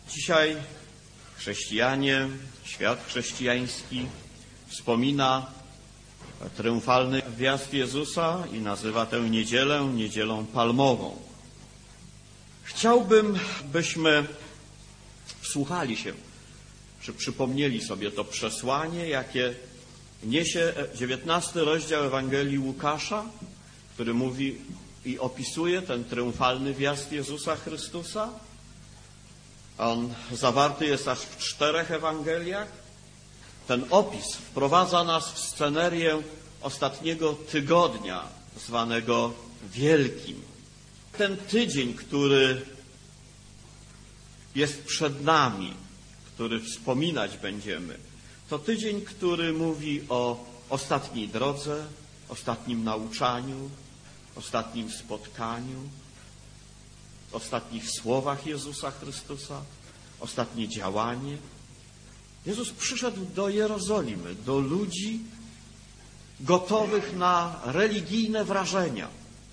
Dzisiaj chrześcijanie, świat chrześcijański wspomina triumfalny wjazd Jezusa i nazywa tę niedzielę niedzielą palmową. Chciałbym, byśmy wsłuchali się, czy przypomnieli sobie to przesłanie, jakie niesie 19 rozdział Ewangelii Łukasza, który mówi i opisuje ten triumfalny wjazd Jezusa Chrystusa. On zawarty jest aż w 4 Ewangeliach. Ten opis wprowadza nas w scenerię ostatniego tygodnia, zwanego Wielkim. Ten tydzień, który jest przed nami, który wspominać będziemy, to tydzień, który mówi o ostatniej drodze, ostatnim nauczaniu, ostatnim spotkaniu, ostatnich słowach Jezusa Chrystusa, ostatnie działanie. Jezus przyszedł do Jerozolimy, do ludzi gotowych na religijne wrażenia.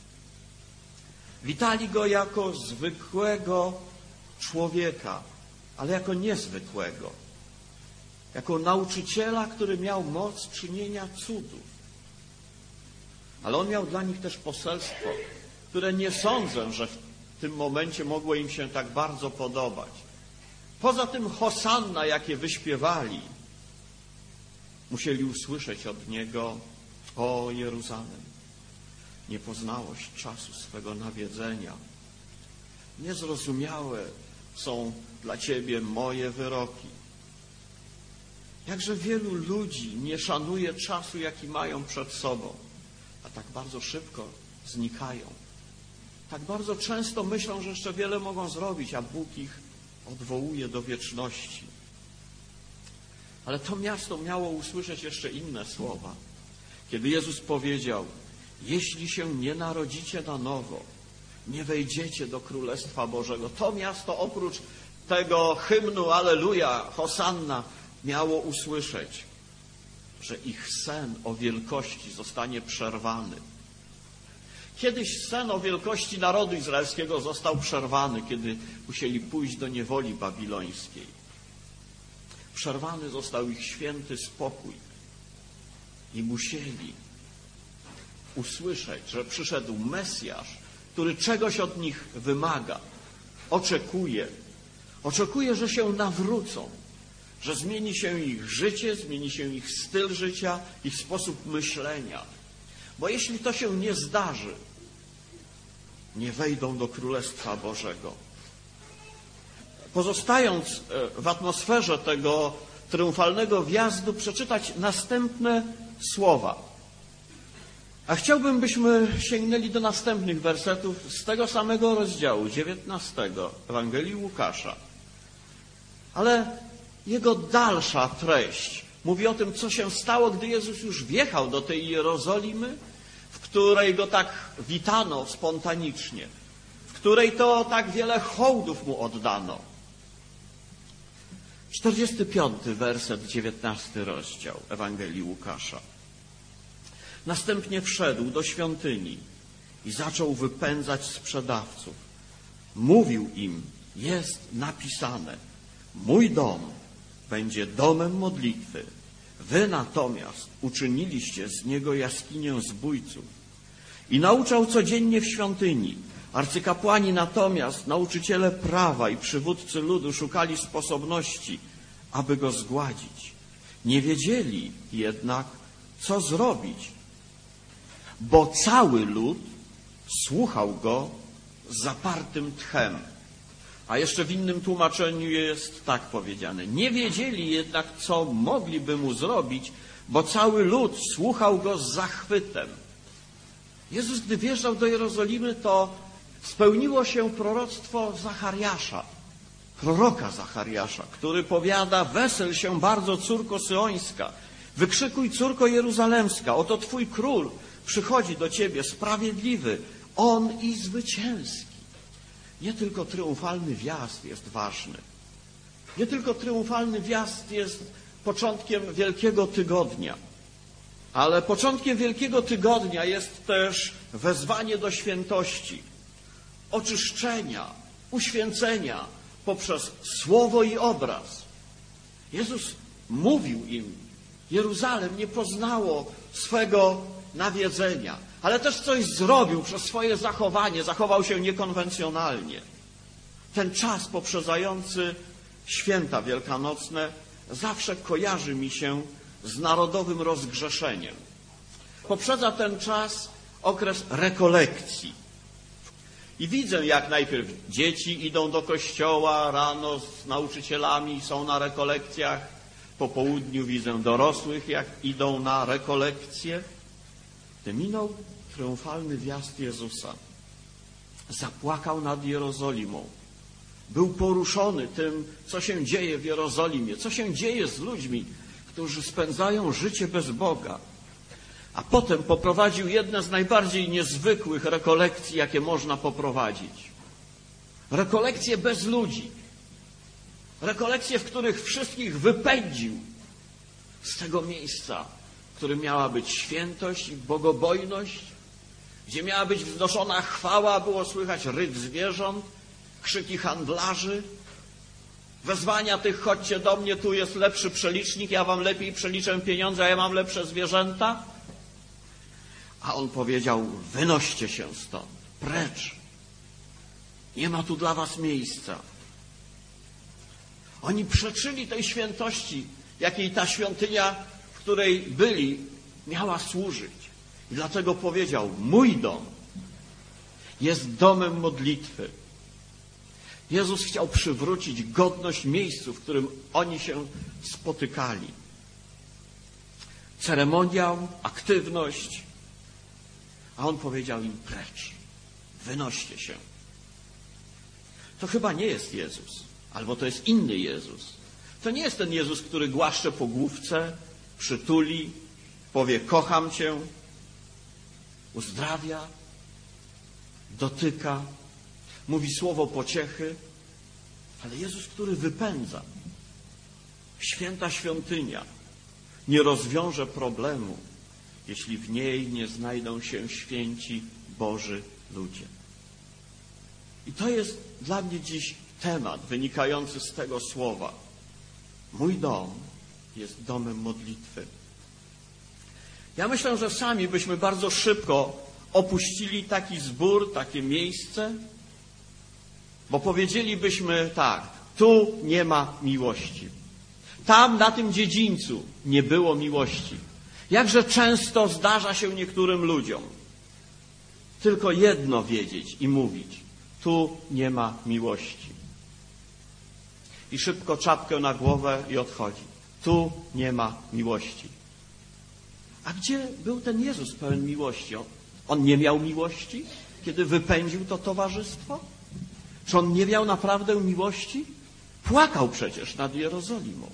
Witali Go jako zwykłego człowieka, ale jako niezwykłego. Jako nauczyciela, który miał moc czynienia cudów. Ale On miał dla nich też poselstwo, które nie sądzę, że w tym momencie mogło im się tak bardzo podobać. Poza tym hosanna, jakie wyśpiewali, musieli usłyszeć od Niego: o Jeruzalem, nie poznałoś czasu swego nawiedzenia. Niezrozumiałe są dla Ciebie moje wyroki. Jakże wielu ludzi nie szanuje czasu, jaki mają przed sobą, a tak bardzo szybko znikają. Tak bardzo często myślą, że jeszcze wiele mogą zrobić, a Bóg ich odwołuje do wieczności. Ale to miasto miało usłyszeć jeszcze inne słowa. Kiedy Jezus powiedział: jeśli się nie narodzicie na nowo, nie wejdziecie do Królestwa Bożego. To miasto oprócz tego hymnu Alleluja, Hosanna, miało usłyszeć, że ich sen o wielkości zostanie przerwany. Kiedyś sen o wielkości narodu izraelskiego został przerwany, kiedy musieli pójść do niewoli babilońskiej. Przerwany został ich święty spokój i musieli usłyszeć, że przyszedł Mesjasz, który czegoś od nich wymaga, oczekuje, że się nawrócą, że zmieni się ich życie, zmieni się ich styl życia, ich sposób myślenia. Bo jeśli to się nie zdarzy, nie wejdą do Królestwa Bożego. Pozostając w atmosferze tego triumfalnego wjazdu, przeczytać następne słowa. A chciałbym, byśmy sięgnęli do następnych wersetów z tego samego rozdziału, 19 Ewangelii Łukasza. Ale jego dalsza treść mówi o tym, co się stało, gdy Jezus już wjechał do tej Jerozolimy, w której Go tak witano spontanicznie, w której to tak wiele hołdów Mu oddano. 45 werset, 19 rozdział Ewangelii Łukasza. Następnie wszedł do świątyni i zaczął wypędzać sprzedawców. Mówił im: jest napisane, mój dom będzie domem modlitwy. Wy natomiast uczyniliście z niego jaskinię zbójców. I nauczał codziennie w świątyni. Arcykapłani natomiast, nauczyciele prawa i przywódcy ludu szukali sposobności, aby go zgładzić. Nie wiedzieli jednak, co zrobić, bo cały lud słuchał go z zapartym tchem. A jeszcze w innym tłumaczeniu jest tak powiedziane: nie wiedzieli jednak, co mogliby mu zrobić, bo cały lud słuchał go z zachwytem. Jezus, gdy wjeżdżał do Jerozolimy, to spełniło się proroctwo Zachariasza, proroka Zachariasza, który powiada: wesel się bardzo, córko Syońska, wykrzykuj, córko Jeruzalemska, oto Twój król przychodzi do Ciebie, sprawiedliwy, On i zwycięski. Nie tylko triumfalny wjazd jest ważny. Nie tylko triumfalny wjazd jest początkiem Wielkiego Tygodnia. Ale początkiem Wielkiego Tygodnia jest też wezwanie do świętości, oczyszczenia, uświęcenia, poprzez słowo i obraz. Jezus mówił im, Jeruzalem nie poznało swego nawiedzenia, ale też coś zrobił przez swoje zachowanie, zachował się niekonwencjonalnie. Ten czas poprzedzający święta wielkanocne zawsze kojarzy mi się z narodowym rozgrzeszeniem. Poprzedza ten czas okres rekolekcji. I widzę, jak najpierw dzieci idą do kościoła rano z nauczycielami, są na rekolekcjach. Po południu widzę dorosłych, jak idą na rekolekcje. Gdy minął triumfalny wjazd Jezusa, zapłakał nad Jerozolimą. Był poruszony tym, co się dzieje w Jerozolimie, co się dzieje z ludźmi, którzy spędzają życie bez Boga. A potem poprowadził jedne z najbardziej niezwykłych rekolekcji, jakie można poprowadzić. Rekolekcje bez ludzi. Rekolekcje, w których wszystkich wypędził z tego miejsca, w którym miała być świętość i bogobojność, gdzie miała być wznoszona chwała, było słychać ryk zwierząt, krzyki handlarzy, wezwania tych: chodźcie do mnie, tu jest lepszy przelicznik, ja wam lepiej przeliczę pieniądze, a ja mam lepsze zwierzęta. A on powiedział: wynoście się stąd, precz. Nie ma tu dla was miejsca. Oni przeczyli tej świętości, jakiej ta świątynia, w której byli, miała służyć. I dlatego powiedział: mój dom jest domem modlitwy. Jezus chciał przywrócić godność miejscu, w którym oni się spotykali. Ceremoniał, aktywność, a on powiedział im: precz, wynoście się. To chyba nie jest Jezus, albo to jest inny Jezus. To nie jest ten Jezus, który głaszcze po główce, przytuli, powie: kocham cię, uzdrawia, dotyka, mówi słowo pociechy, ale Jezus, który wypędza. Święta świątynia nie rozwiąże problemu, jeśli w niej nie znajdą się święci Boży ludzie. I to jest dla mnie dziś temat wynikający z tego słowa. Mój dom jest domem modlitwy. Ja myślę, że sami byśmy bardzo szybko opuścili taki zbór, takie miejsce, bo powiedzielibyśmy tak: tu nie ma miłości. Tam, na tym dziedzińcu, nie było miłości. Jakże często zdarza się niektórym ludziom tylko jedno wiedzieć i mówić: tu nie ma miłości. I szybko czapkę na głowę i odchodzi. Tu nie ma miłości. A gdzie był ten Jezus pełen miłości? On nie miał miłości, kiedy wypędził to towarzystwo? Czy on nie miał naprawdę miłości? Płakał przecież nad Jerozolimą.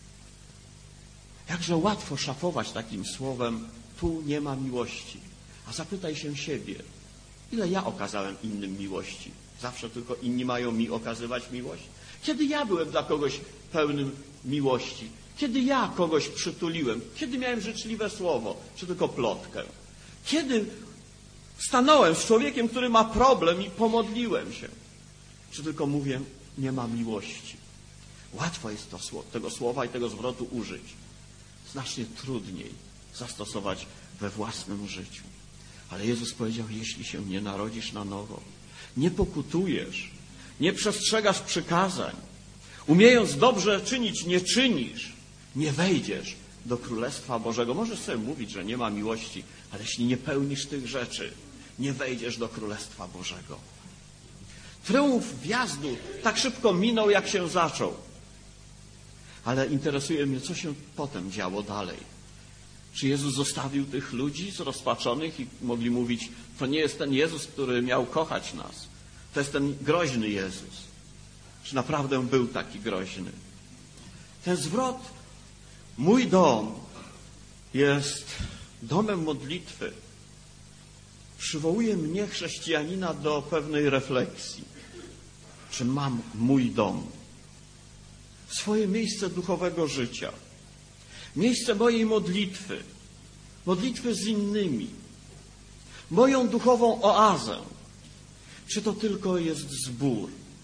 Jakże łatwo szafować takim słowem: tu nie ma miłości. A zapytaj się siebie, ile ja okazałem innym miłości? Zawsze tylko inni mają mi okazywać miłość? Kiedy ja byłem dla kogoś pełnym miłości? Kiedy ja kogoś przytuliłem? Kiedy miałem życzliwe słowo? Czy tylko plotkę? Kiedy stanąłem z człowiekiem, który ma problem i pomodliłem się? Czy tylko mówię: nie ma miłości? Łatwo jest tego słowa i tego zwrotu użyć. Znacznie trudniej zastosować we własnym życiu. Ale Jezus powiedział: jeśli się nie narodzisz na nowo, nie pokutujesz, nie przestrzegasz przykazań, umiejąc dobrze czynić, nie czynisz, nie wejdziesz do Królestwa Bożego. Możesz sobie mówić, że nie ma miłości, ale jeśli nie pełnisz tych rzeczy, nie wejdziesz do Królestwa Bożego. Triumf wjazdu tak szybko minął, jak się zaczął. Ale interesuje mnie, co się potem działo dalej. Czy Jezus zostawił tych ludzi zrozpaczonych i mogli mówić: to nie jest ten Jezus, który miał kochać nas. To jest ten groźny Jezus. Czy naprawdę był taki groźny? Ten zwrot: mój dom jest domem modlitwy, przywołuje mnie, chrześcijanina, do pewnej refleksji. Czy mam mój dom? Swoje miejsce duchowego życia. Miejsce mojej modlitwy. Modlitwy z innymi. Moją duchową oazę. Czy to tylko jest zbór?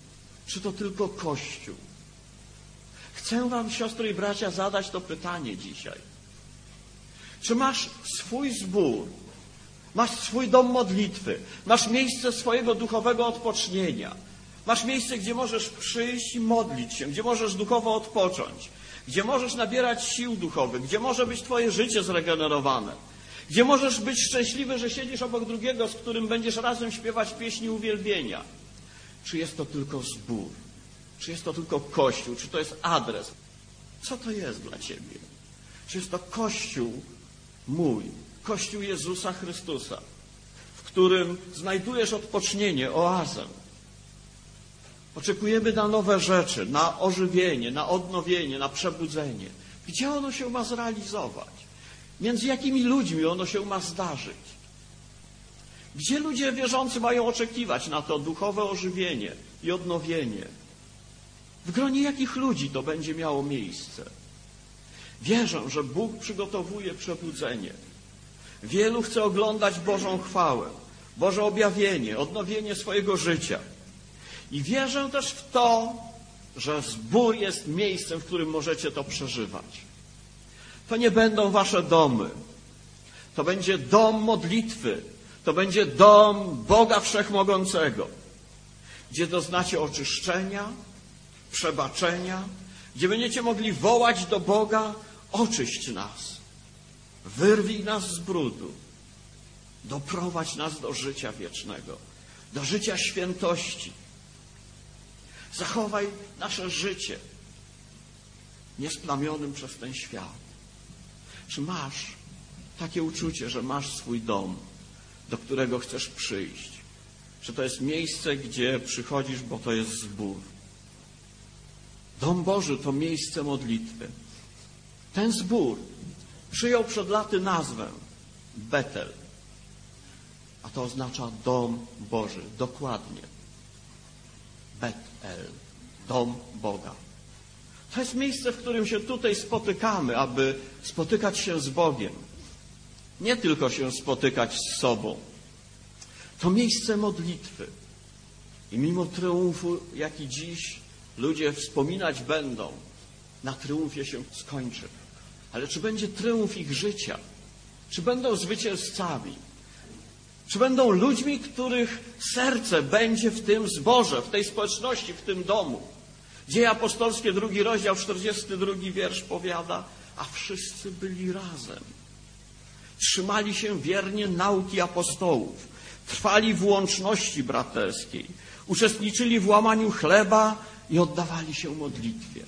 czy to tylko Kościół? Chcę wam, siostry i bracia, zadać to pytanie dzisiaj. Czy masz swój zbór, masz swój dom modlitwy, masz miejsce swojego duchowego odpocznienia, masz miejsce, gdzie możesz przyjść i modlić się, gdzie możesz duchowo odpocząć, gdzie możesz nabierać sił duchowych, gdzie może być twoje życie zregenerowane, gdzie możesz być szczęśliwy, że siedzisz obok drugiego, z którym będziesz razem śpiewać pieśni uwielbienia? Czy jest to tylko zbór? Czy jest to tylko Kościół? Czy to jest adres? Co to jest dla ciebie? Czy jest to Kościół mój, Kościół Jezusa Chrystusa, w którym znajdujesz odpocznienie, oazę? Oczekujemy na nowe rzeczy, na ożywienie, na odnowienie, na przebudzenie. Gdzie ono się ma zrealizować? Między jakimi ludźmi ono się ma zdarzyć? Gdzie ludzie wierzący mają oczekiwać na to duchowe ożywienie i odnowienie? W gronie jakich ludzi to będzie miało miejsce? Wierzę, że Bóg przygotowuje przebudzenie. Wielu chce oglądać Bożą chwałę, Boże objawienie, odnowienie swojego życia. I wierzę też w to, że zbór jest miejscem, w którym możecie to przeżywać. To nie będą wasze domy. To będzie dom modlitwy. To będzie dom Boga Wszechmogącego, gdzie doznacie oczyszczenia, przebaczenia, gdzie będziecie mogli wołać do Boga: oczyść nas, wyrwij nas z brudu, doprowadź nas do życia wiecznego, do życia świętości. Zachowaj nasze życie niesplamionym przez ten świat. Czy masz takie uczucie, że masz swój dom, do którego chcesz przyjść? Czy to jest miejsce, gdzie przychodzisz, bo to jest zbór? Dom Boży to miejsce modlitwy. Ten zbór przyjął przed laty nazwę Betel, a to oznacza dom Boży. Dokładnie. Betel, dom Boga. To jest miejsce, w którym się tutaj spotykamy, aby spotykać się z Bogiem. Nie tylko się spotykać z sobą. To miejsce modlitwy. I mimo triumfu, jaki dziś ludzie wspominać będą, na triumfie się skończy. Ale czy będzie triumf ich życia? Czy będą zwycięzcami? Czy będą ludźmi, których serce będzie w tym zborze, w tej społeczności, w tym domu? Dzieje apostolskie, 2 rozdział, 42 wiersz powiada: a wszyscy byli razem. Trzymali się wiernie nauki apostołów, trwali w łączności braterskiej, uczestniczyli w łamaniu chleba i oddawali się modlitwie.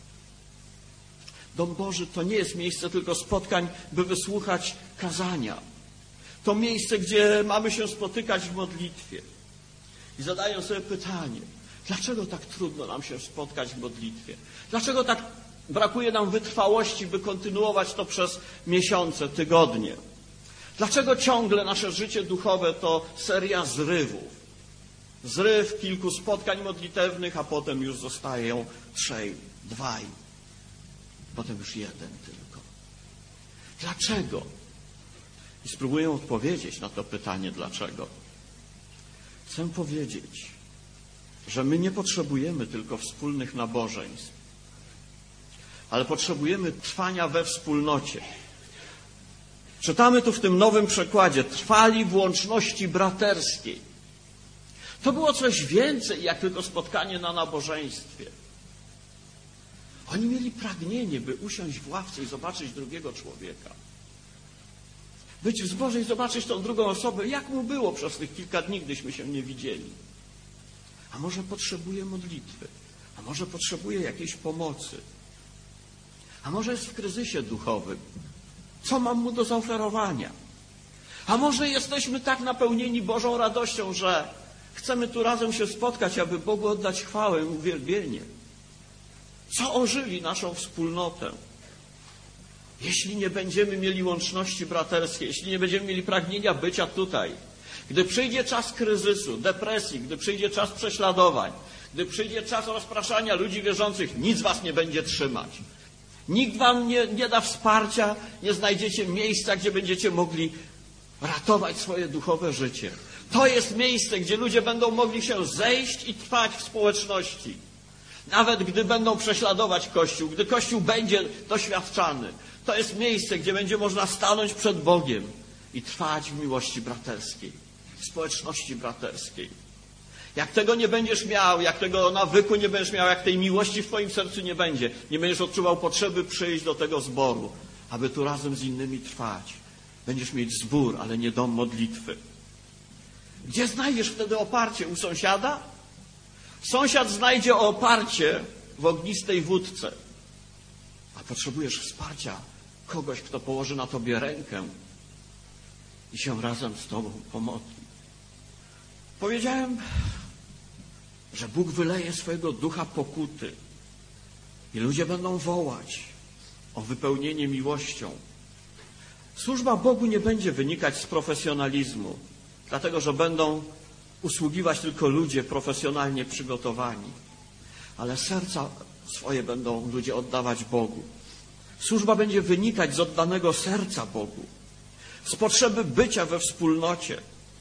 Dom Boży to nie jest miejsce tylko spotkań, by wysłuchać kazania. To miejsce, gdzie mamy się spotykać w modlitwie. I zadaję sobie pytanie: dlaczego tak trudno nam się spotkać w modlitwie? Dlaczego tak brakuje nam wytrwałości, by kontynuować to przez miesiące, tygodnie? Dlaczego ciągle nasze życie duchowe to seria zrywów? Zryw kilku spotkań modlitewnych, a potem już zostają 3, 2, potem już 1 tylko. Dlaczego? I spróbuję odpowiedzieć na to pytanie dlaczego. Chcę powiedzieć, że my nie potrzebujemy tylko wspólnych nabożeństw, ale potrzebujemy trwania we wspólnocie. Czytamy tu w tym nowym przekładzie: trwali w łączności braterskiej. To było coś więcej jak tylko spotkanie na nabożeństwie. Oni mieli pragnienie, by usiąść w ławce i zobaczyć drugiego człowieka. Być w zborze i zobaczyć tą drugą osobę, jak mu było przez tych kilka dni, gdyśmy się nie widzieli. A może potrzebuje modlitwy, a może potrzebuje jakiejś pomocy, a może jest w kryzysie duchowym. Co mam mu do zaoferowania? A może jesteśmy tak napełnieni Bożą radością, że chcemy tu razem się spotkać, aby Bogu oddać chwałę i uwielbienie. Co ożywi naszą wspólnotę? Jeśli nie będziemy mieli łączności braterskiej, jeśli nie będziemy mieli pragnienia bycia tutaj, gdy przyjdzie czas kryzysu, depresji, gdy przyjdzie czas prześladowań, gdy przyjdzie czas rozpraszania ludzi wierzących, nic was nie będzie trzymać. Nikt wam nie da wsparcia, nie znajdziecie miejsca, gdzie będziecie mogli ratować swoje duchowe życie. To jest miejsce, gdzie ludzie będą mogli się zejść i trwać w społeczności. Nawet gdy będą prześladować Kościół, gdy Kościół będzie doświadczany. To jest miejsce, gdzie będzie można stanąć przed Bogiem i trwać w miłości braterskiej, w społeczności braterskiej. Jak tego nie będziesz miał, jak tego nawyku nie będziesz miał, jak tej miłości w twoim sercu nie będzie, nie będziesz odczuwał potrzeby przyjść do tego zboru, aby tu razem z innymi trwać. Będziesz mieć zbór, ale nie dom modlitwy. Gdzie znajdziesz wtedy oparcie? U sąsiada? Sąsiad znajdzie oparcie w ognistej wódce. A potrzebujesz wsparcia kogoś, kto położy na tobie rękę i się razem z tobą pomodli. Powiedziałem, że Bóg wyleje swojego ducha pokuty i ludzie będą wołać o wypełnienie miłością. Służba Bogu nie będzie wynikać z profesjonalizmu, dlatego że będą usługiwać tylko ludzie profesjonalnie przygotowani, ale serca swoje będą ludzie oddawać Bogu. Służba będzie wynikać z oddanego serca Bogu, z potrzeby bycia we wspólnocie,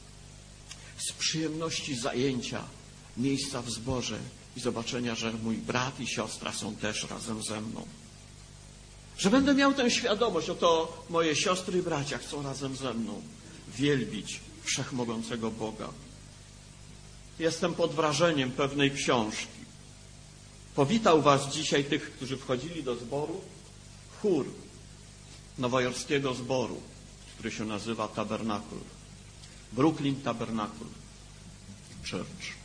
z przyjemności zajęcia miejsca w zborze i zobaczenia, że mój brat i siostra są też razem ze mną. Że będę miał tę świadomość, oto moje siostry i bracia chcą razem ze mną wielbić wszechmogącego Boga. Jestem pod wrażeniem pewnej książki. Powitał was dzisiaj tych, którzy wchodzili do zboru, chór nowojorskiego zboru, który się nazywa Tabernacle. Brooklyn Tabernacle Church.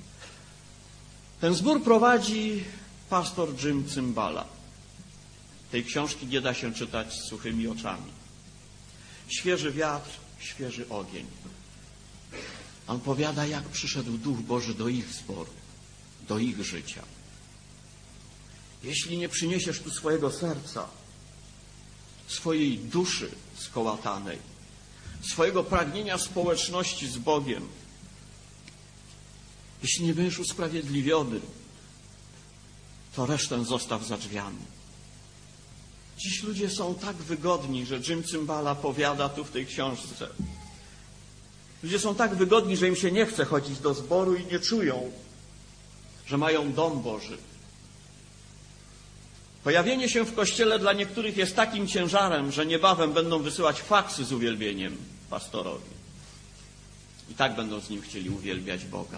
Ten zbór prowadzi pastor Jim Cymbala. Tej książki nie da się czytać z suchymi oczami. Świeży wiatr, świeży ogień. On powiada, jak przyszedł Duch Boży do ich zboru, do ich życia. Jeśli nie przyniesiesz tu swojego serca, swojej duszy skołatanej, swojego pragnienia społeczności z Bogiem, jeśli nie będziesz usprawiedliwiony, to resztę zostaw za drzwiami. Dziś ludzie są tak wygodni, że Jim Cymbala powiada tu w tej książce. Ludzie są tak wygodni, że im się nie chce chodzić do zboru i nie czują, że mają dom Boży. Pojawienie się w Kościele dla niektórych jest takim ciężarem, że niebawem będą wysyłać faksy z uwielbieniem pastorowi. I tak będą z nim chcieli uwielbiać Boga.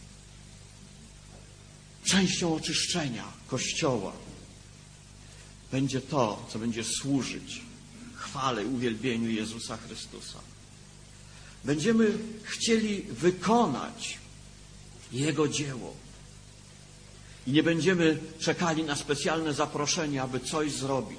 Częścią oczyszczenia Kościoła będzie to, co będzie służyć chwale i uwielbieniu Jezusa Chrystusa. Będziemy chcieli wykonać Jego dzieło. I nie będziemy czekali na specjalne zaproszenie, aby coś zrobić.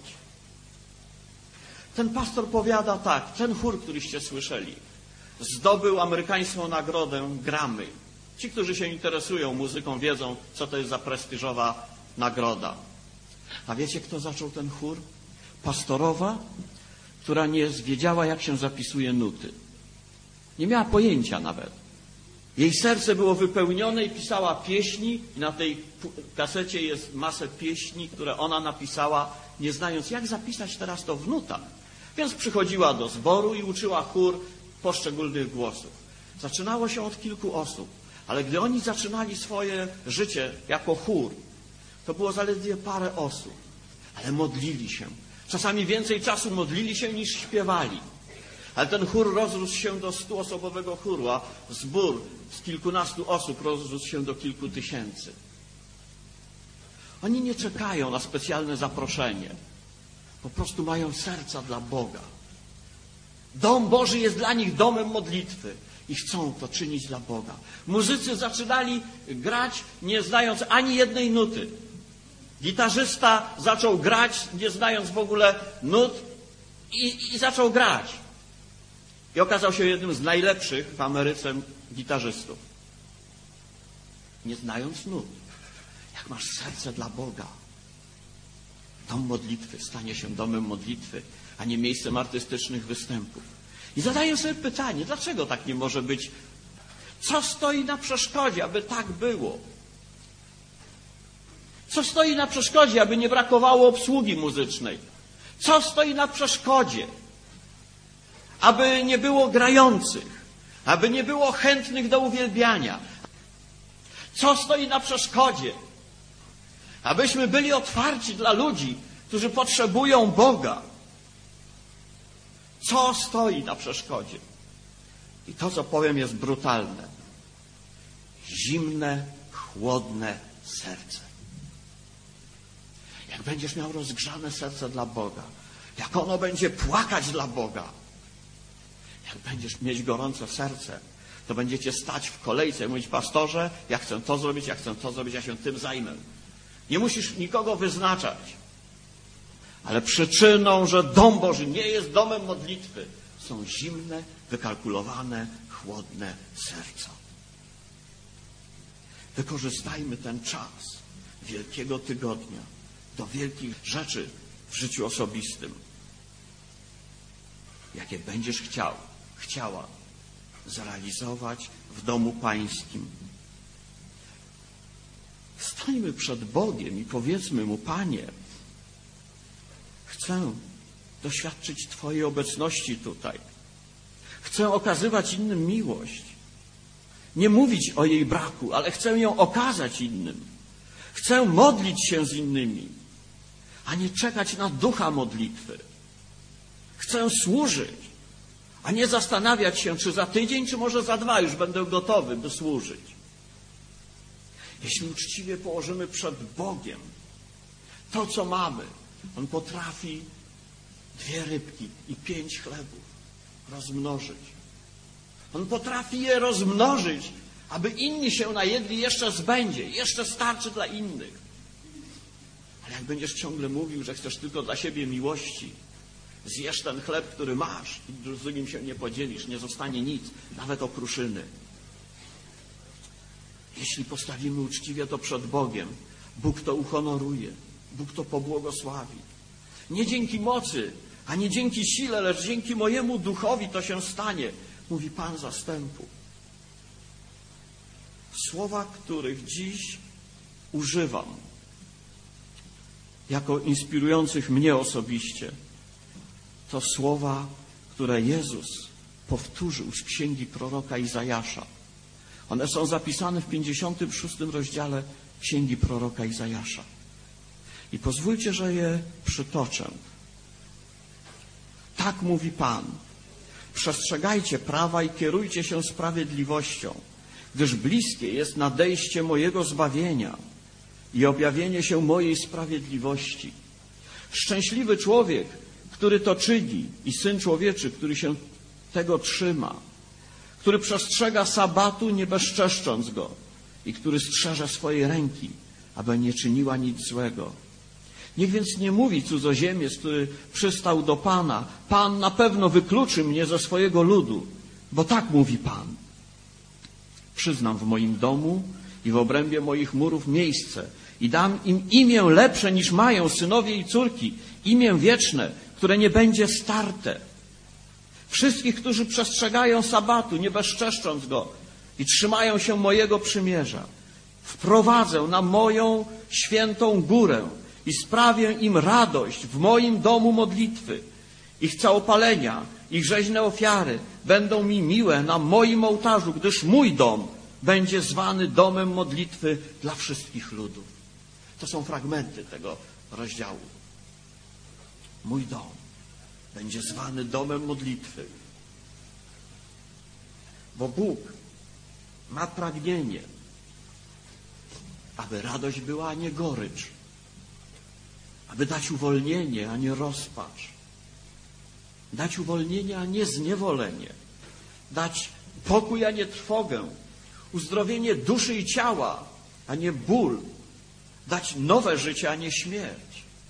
Ten pastor powiada tak, ten chór, któryście słyszeli, zdobył amerykańską nagrodę Grammy. Ci, którzy się interesują muzyką, wiedzą, co to jest za prestiżowa nagroda. A wiecie, kto zaczął ten chór? Pastorowa, która nie wiedziała, jak się zapisuje nuty. Nie miała pojęcia nawet. Jej serce było wypełnione i pisała pieśni. I na tej kasecie jest masę pieśni, które ona napisała, nie znając, jak zapisać teraz to w nutach. Więc przychodziła do zboru i uczyła chór poszczególnych głosów. Zaczynało się od kilku osób, ale gdy oni zaczynali swoje życie jako chór, to było zaledwie parę osób, ale modlili się. Czasami więcej czasu modlili się niż śpiewali. Ale ten chór rozrósł się do 100-osobowego chóru, a zbór z kilkunastu osób rozrósł się do kilku tysięcy. Oni nie czekają na specjalne zaproszenie. Po prostu mają serca dla Boga. Dom Boży jest dla nich domem modlitwy i chcą to czynić dla Boga. Muzycy zaczynali grać, nie znając ani jednej nuty. Gitarzysta zaczął grać, nie znając w ogóle nut i zaczął grać. I okazał się jednym z najlepszych w Ameryce gitarzystów. Nie znając nut. Jak masz serce dla Boga, dom modlitwy stanie się domem modlitwy, a nie miejscem artystycznych występów. I zadaję sobie pytanie, dlaczego tak nie może być? Co stoi na przeszkodzie, aby tak było? Co stoi na przeszkodzie, aby nie brakowało obsługi muzycznej? Co stoi na przeszkodzie, aby nie było grających? aby nie było chętnych do uwielbiania. Co stoi na przeszkodzie? Abyśmy byli otwarci dla ludzi, którzy potrzebują Boga. Co stoi na przeszkodzie? I to, co powiem, jest brutalne. Zimne, chłodne serce. Jak będziesz miał rozgrzane serce dla Boga, jak ono będzie płakać dla Boga, jak będziesz mieć gorące serce, to będziecie stać w kolejce i mówić: pastorze, ja chcę to zrobić, ja chcę to zrobić, ja się tym zajmę. Nie musisz nikogo wyznaczać. Ale przyczyną, że dom Boży nie jest domem modlitwy, są zimne, wykalkulowane, chłodne serca. Wykorzystajmy ten czas Wielkiego Tygodnia do wielkich rzeczy w życiu osobistym. Jakie będziesz chciała zrealizować w domu pańskim. Stańmy przed Bogiem i powiedzmy Mu: Panie, chcę doświadczyć Twojej obecności tutaj. Chcę okazywać innym miłość. Nie mówić o jej braku, ale chcę ją okazać innym. Chcę modlić się z innymi, a nie czekać na ducha modlitwy. Chcę służyć, a nie zastanawiać się, czy za tydzień, czy może za 2 już będę gotowy, by służyć. Jeśli uczciwie położymy przed Bogiem to, co mamy, On potrafi 2 rybki i 5 chlebów rozmnożyć. On potrafi je rozmnożyć, aby inni się najedli, jeszcze zbędzie, jeszcze starczy dla innych. Ale jak będziesz ciągle mówił, że chcesz tylko dla siebie miłości, zjesz ten chleb, który masz i z drugim się nie podzielisz, nie zostanie nic, nawet okruszyny. Jeśli postawimy uczciwie to przed Bogiem, Bóg to uhonoruje, Bóg to pobłogosławi. Nie dzięki mocy, ani dzięki sile, lecz dzięki mojemu duchowi to się stanie, mówi Pan zastępu. Słowa, których dziś używam jako inspirujących mnie osobiście, to słowa, które Jezus powtórzył z księgi proroka Izajasza. One są zapisane w 56 rozdziale księgi proroka Izajasza. I pozwólcie, że je przytoczę. Tak mówi Pan: przestrzegajcie prawa i kierujcie się sprawiedliwością, gdyż bliskie jest nadejście mojego zbawienia i objawienie się mojej sprawiedliwości. Szczęśliwy człowiek, który to czyni, i Syn Człowieczy, który się tego trzyma, który przestrzega sabatu, nie bezczeszcząc go, i który strzeże swojej ręki, aby nie czyniła nic złego. Niech więc nie mówi cudzoziemiec, który przystał do Pana: Pan na pewno wykluczy mnie ze swojego ludu, bo tak mówi Pan: przyznam w moim domu i w obrębie moich murów miejsce i dam im imię lepsze niż mają synowie i córki, imię wieczne, które nie będzie starte. Wszystkich, którzy przestrzegają sabatu, nie bezczeszcząc go, i trzymają się mojego przymierza, wprowadzę na moją świętą górę i sprawię im radość w moim domu modlitwy. Ich całopalenia, ich rzeźne ofiary będą mi miłe na moim ołtarzu, gdyż mój dom będzie zwany domem modlitwy dla wszystkich ludów. To są fragmenty tego rozdziału. Mój dom będzie zwany domem modlitwy. Bo Bóg ma pragnienie, aby radość była, a nie gorycz. Aby dać uwolnienie, a nie rozpacz. Dać uwolnienie, a nie zniewolenie. Dać pokój, a nie trwogę. Uzdrowienie duszy i ciała, a nie ból. Dać nowe życie, a nie śmierć.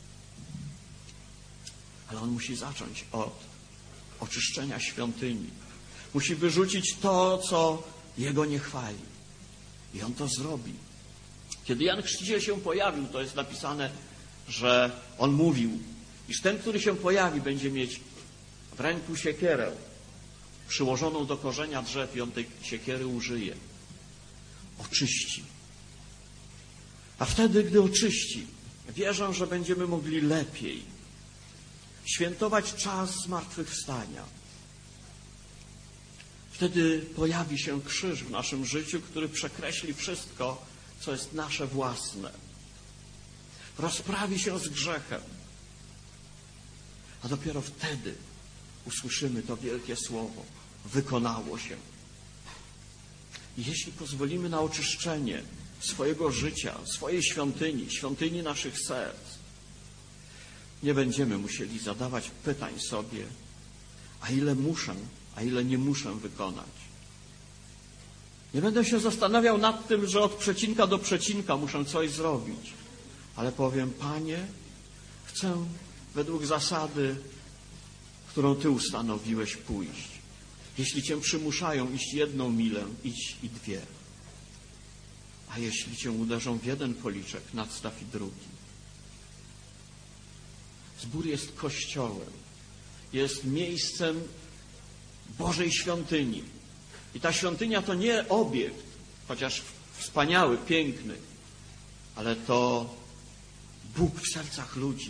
Ale On musi zacząć od oczyszczenia świątyni. Musi wyrzucić to, co Jego nie chwali. I On to zrobi. Kiedy Jan Chrzciciel się pojawił, to jest napisane, że on mówił, iż ten, który się pojawi, będzie mieć w ręku siekierę przyłożoną do korzenia drzew i on tej siekiery użyje. Oczyści. A wtedy, gdy oczyści, wierzę, że będziemy mogli lepiej świętować czas zmartwychwstania. Wtedy pojawi się krzyż w naszym życiu, który przekreśli wszystko, co jest nasze własne. Rozprawi się z grzechem. A dopiero wtedy usłyszymy to wielkie słowo. Wykonało się. I jeśli pozwolimy na oczyszczenie swojego życia, swojej świątyni, świątyni naszych serc, nie będziemy musieli zadawać pytań sobie, a ile muszę, a ile nie muszę wykonać. Nie będę się zastanawiał nad tym, że od przecinka do przecinka muszę coś zrobić, ale powiem: Panie, chcę według zasady, którą Ty ustanowiłeś, pójść. Jeśli Cię przymuszają iść 1 milę, idź i 2. A jeśli Cię uderzą w 1 policzek, nadstaw i drugi. Zbór jest kościołem. Jest miejscem Bożej świątyni. I ta świątynia to nie obiekt, chociaż wspaniały, piękny, ale to Bóg w sercach ludzi.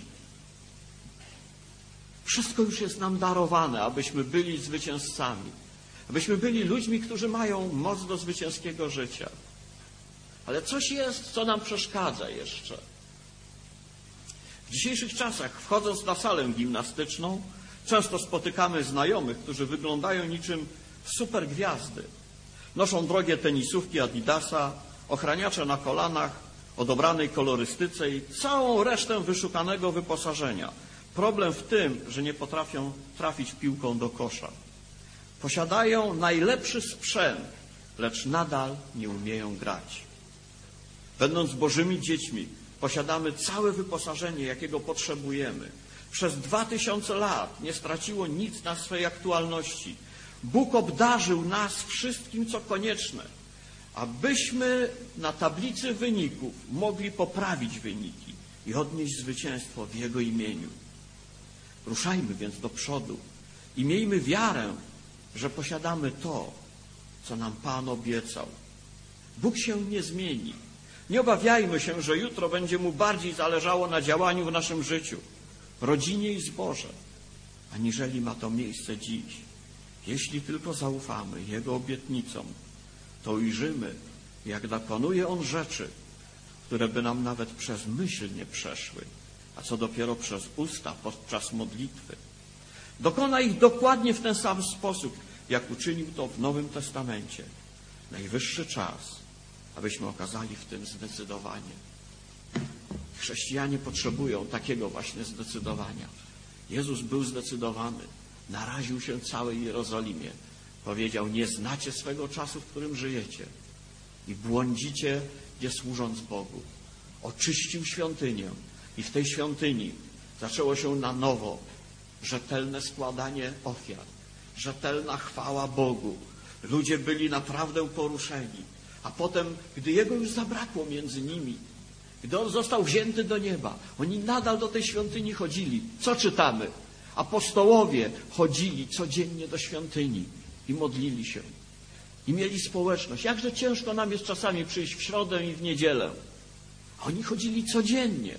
Wszystko już jest nam darowane, abyśmy byli zwycięzcami. Abyśmy byli ludźmi, którzy mają moc do zwycięskiego życia. Ale coś jest, co nam przeszkadza jeszcze. W dzisiejszych czasach, wchodząc na salę gimnastyczną, często spotykamy znajomych, którzy wyglądają niczym supergwiazdy. Noszą drogie tenisówki Adidasa, ochraniacze na kolanach, o dobranej kolorystyce i całą resztę wyszukanego wyposażenia. Problem w tym, że nie potrafią trafić piłką do kosza. Posiadają najlepszy sprzęt, lecz nadal nie umieją grać. Będąc Bożymi dziećmi, posiadamy całe wyposażenie, jakiego potrzebujemy. Przez 2000 lat nie straciło nic na swej aktualności. Bóg obdarzył nas wszystkim, co konieczne, abyśmy na tablicy wyników mogli poprawić wyniki i odnieść zwycięstwo w Jego imieniu. Ruszajmy więc do przodu i miejmy wiarę, że posiadamy to, co nam Pan obiecał. Bóg się nie zmieni. Nie obawiajmy się, że jutro będzie Mu bardziej zależało na działaniu w naszym życiu, rodzinie i zborze, aniżeli ma to miejsce dziś. Jeśli tylko zaufamy Jego obietnicom, to ujrzymy, jak dokonuje On rzeczy, które by nam nawet przez myśl nie przeszły, a co dopiero przez usta podczas modlitwy. Dokona ich dokładnie w ten sam sposób, jak uczynił to w Nowym Testamencie. Najwyższy czas, abyśmy okazali w tym zdecydowanie. Chrześcijanie potrzebują takiego właśnie zdecydowania. Jezus był zdecydowany. Naraził się całej Jerozolimie. Powiedział: nie znacie swego czasu, w którym żyjecie i błądzicie, gdzie służąc Bogu. Oczyścił świątynię i w tej świątyni zaczęło się na nowo rzetelne składanie ofiar, rzetelna chwała Bogu. Ludzie byli naprawdę poruszeni. A potem, gdy Jego już zabrakło między nimi, gdy On został wzięty do nieba, oni nadal do tej świątyni chodzili. Co czytamy? Apostołowie chodzili codziennie do świątyni i modlili się. I mieli społeczność. Jakże ciężko nam jest czasami przyjść w środę i w niedzielę. A oni chodzili codziennie.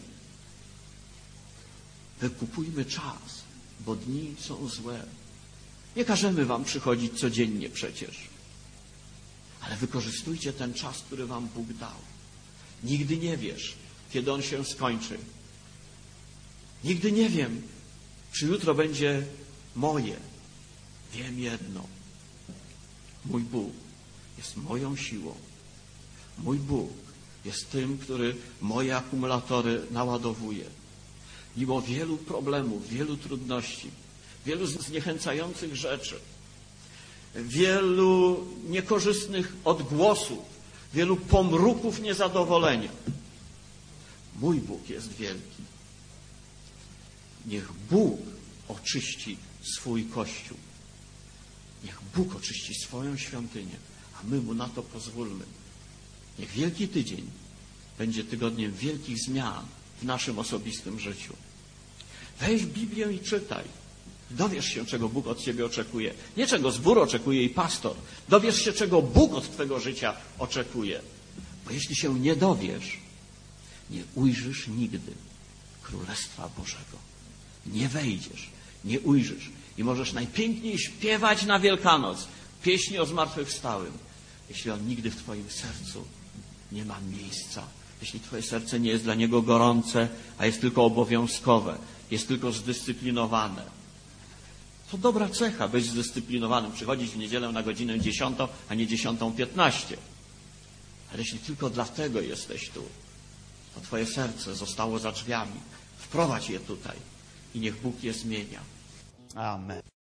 Wykupujmy czas, bo dni są złe. Nie każemy wam przychodzić codziennie przecież. Ale wykorzystujcie ten czas, który wam Bóg dał. Nigdy nie wiesz, kiedy on się skończy. Nigdy nie wiem, czy jutro będzie moje. Wiem jedno. Mój Bóg jest moją siłą. Mój Bóg jest tym, który moje akumulatory naładowuje. Mimo wielu problemów, wielu trudności, wielu zniechęcających rzeczy, wielu niekorzystnych odgłosów, wielu pomruków niezadowolenia. Mój Bóg jest wielki. Niech Bóg oczyści swój Kościół. Niech Bóg oczyści swoją świątynię, a my Mu na to pozwólmy. Niech Wielki Tydzień będzie tygodniem wielkich zmian w naszym osobistym życiu. Weź Biblię i czytaj. Dowiesz się, czego Bóg od ciebie oczekuje. Nie czego zbór oczekuje i pastor. Dowiesz się, czego Bóg od twego życia oczekuje. Bo jeśli się nie dowiesz, nie ujrzysz nigdy Królestwa Bożego. Nie wejdziesz, nie ujrzysz. I możesz najpiękniej śpiewać na Wielkanoc. Pieśni o zmartwychwstałym. Jeśli on nigdy w twoim sercu nie ma miejsca, jeśli twoje serce nie jest dla niego gorące, a jest tylko obowiązkowe, jest tylko zdyscyplinowane, to dobra cecha być zdyscyplinowanym, przychodzić w niedzielę na godzinę 10, a nie 10:15. Ale jeśli tylko dlatego jesteś tu, to twoje serce zostało za drzwiami. Wprowadź je tutaj i niech Bóg je zmienia. Amen.